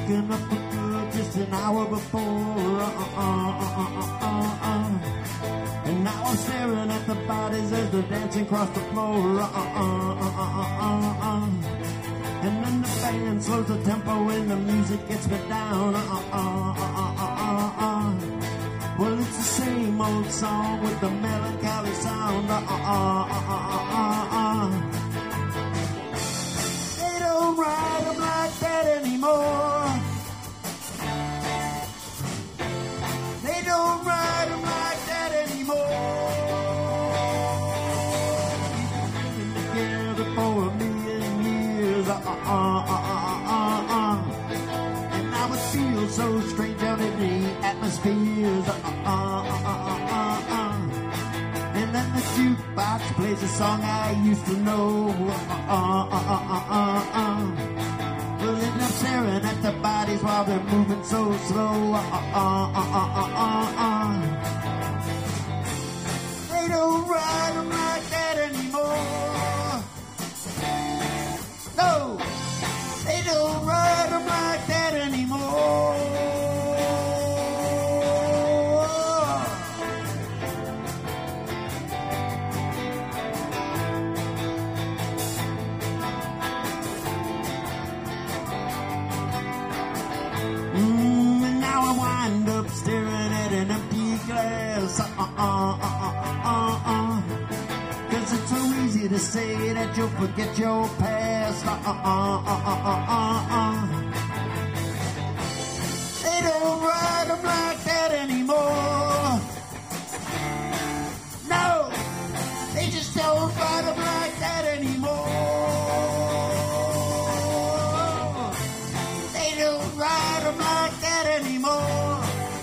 woken up for good just an hour before. And now I'm staring at the bodies as they're dancing across the floor. And then the band slows the tempo and the music gets me down. Well, it's the same old song with the melancholy sound. They don't ride them like that anymore. They don't ride them like that anymore. We've been together for a million years. And now it feels so strange out in the atmospheres. And then the jukebox plays a song I used to know. Well, end up staring at the bodies while they're moving so slow. They don't ride them like that anymore. No, they don't ride them like that anymore. And now I wind up staring at an empty glass. Cause it's so easy to say that you'll forget your past. They don't ride them like that anymore. No, they just don't ride them like that anymore. They don't ride them like that anymore.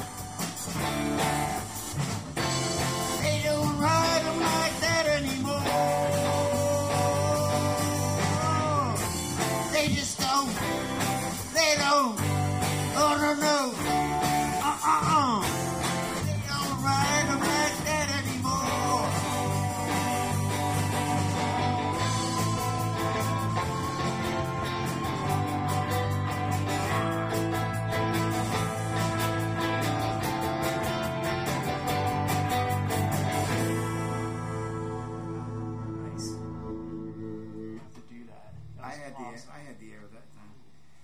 They don't ride them like that anymore. They just don't. They don't. Oh, no, no.